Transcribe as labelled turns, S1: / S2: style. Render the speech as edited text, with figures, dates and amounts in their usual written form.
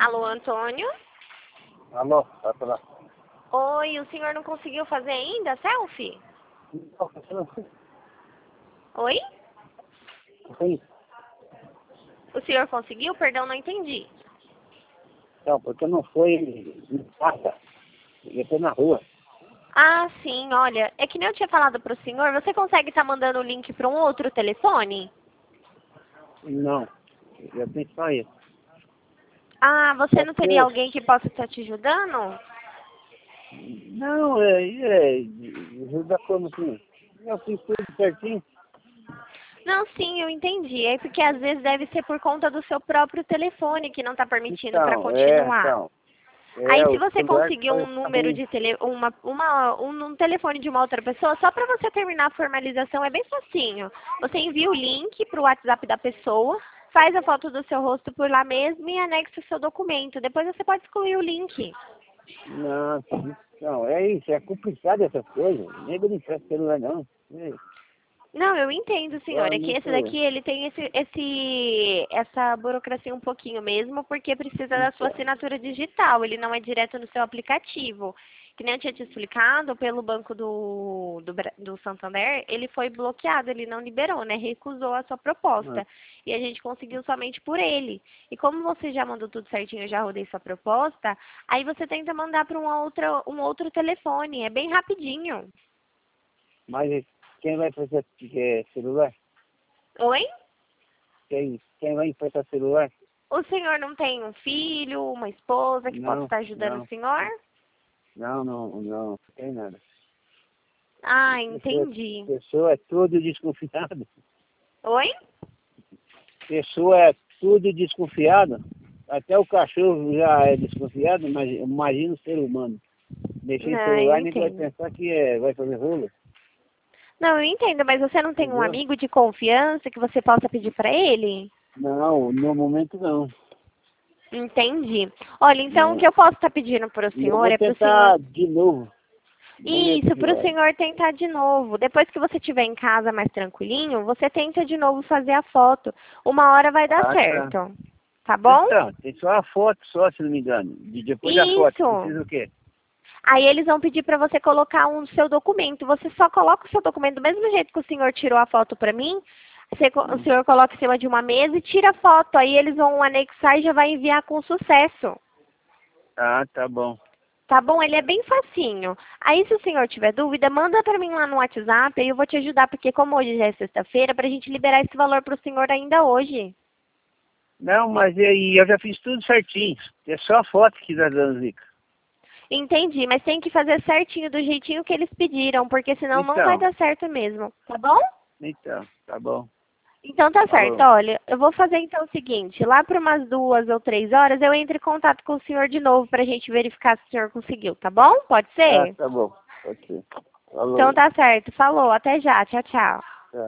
S1: Alô, Antônio?
S2: Alô, vai falar.
S1: Oi, o senhor não conseguiu fazer ainda selfie?
S2: Não, você não foi.
S1: Oi?
S2: Sim.
S1: O senhor conseguiu? Perdão, não entendi.
S2: Não, porque não foi em casa. Eu tô na rua.
S1: Ah, sim, olha, é que nem eu tinha falado pro senhor, você consegue estar mandando o link para um outro telefone?
S2: Não, eu tenho só isso.
S1: Ah, você não teria
S2: Você...
S1: alguém que possa estar te ajudando?
S2: Não, ajuda como assim? Eu fiz tudo certinho.
S1: Não, sim, eu entendi. É porque às vezes deve ser por conta do seu próprio telefone que não está permitindo para continuar. Aí, se
S2: O
S1: você
S2: celular
S1: conseguir
S2: foi
S1: um número
S2: ruim.
S1: de um telefone de uma outra pessoa, só para você terminar a formalização, é bem facinho. Você envia o link para o WhatsApp da pessoa, faz a foto do seu rosto por lá mesmo e anexa o seu documento. Depois você pode excluir o link.
S2: Nossa, não, é isso, é complicado essas coisas. Nem não empresta celular não.
S1: Não, eu entendo, senhor.
S2: É
S1: É que esse
S2: muito...
S1: daqui, ele tem essa burocracia um pouquinho mesmo, porque precisa da sua
S2: Então,
S1: assinatura digital. Ele não é direto no seu aplicativo. Que nem eu tinha te explicado, pelo banco do Santander, ele foi bloqueado, ele não liberou, né? Recusou a sua proposta. E a gente conseguiu somente por ele. E como você já mandou tudo certinho, eu já rodei sua proposta, aí você tenta mandar para um outro telefone. É bem rapidinho.
S2: mas quem vai fazer celular?
S1: Oi?
S2: Quem vai emprestar celular?
S1: O senhor não tem um filho, uma esposa que possa
S2: Não,
S1: estar ajudando o
S2: não,
S1: senhor?
S2: não tem nada.
S1: Ah,
S2: Pessoa,
S1: entendi.
S2: pessoa é tudo desconfiado.
S1: Oi?
S2: Pessoa é tudo desconfiado. Até o cachorro já é desconfiado, mas imagina o ser humano. Mexer em
S1: Não, eu
S2: celular, ninguém vai
S1: entendo.
S2: pensar que vai fazer rolo.
S1: Não, eu entendo, mas você não tem um
S2: Entendeu?
S1: amigo de confiança que você possa pedir para ele?
S2: Não, no momento não.
S1: Entendi. Olha, então o que
S2: Não.
S1: eu posso estar pedindo para o
S2: E eu
S1: senhor
S2: vou
S1: é para o senhor...
S2: tentar de novo. Vamos ver o
S1: Isso,
S2: que
S1: para o
S2: vai.
S1: senhor tentar de novo. Depois que você estiver em casa mais tranquilinho, você tenta de novo fazer a foto. Uma hora vai dar
S2: Ah, tá.
S1: certo. Tá bom?
S2: Então, tem só a foto só, se não me engano. E depois da foto,
S1: Isso.
S2: precisa o quê?
S1: Aí eles vão pedir para você colocar um seu documento. Você só coloca o seu documento do mesmo jeito que o senhor tirou a foto para mim. O senhor coloca em cima de uma mesa e tira a foto. Aí eles vão anexar e já vai enviar com sucesso.
S2: Ah, tá bom.
S1: Tá bom? Ele é bem facinho. Aí se o senhor tiver dúvida, manda para mim lá no WhatsApp. Aí eu vou te ajudar, porque como hoje já é sexta-feira, para a gente liberar esse valor para o senhor ainda hoje.
S2: Não, mas e aí, eu já fiz tudo certinho. É só a foto que dá dando zica.
S1: Entendi, mas tem que fazer certinho, do jeitinho que eles pediram, porque senão não vai
S2: Então,
S1: dar certo mesmo. Tá bom?
S2: tá bom.
S1: Então tá certo,
S2: Falou.
S1: olha, eu vou fazer então o seguinte, lá para umas 2 ou 3 horas eu entro em contato com o senhor de novo para a gente verificar se o senhor conseguiu, tá bom? Pode
S2: Ah,
S1: ser?
S2: tá bom. Pode ser.
S1: Então
S2: Falou.
S1: tá certo, falou, até já, tchau, tchau.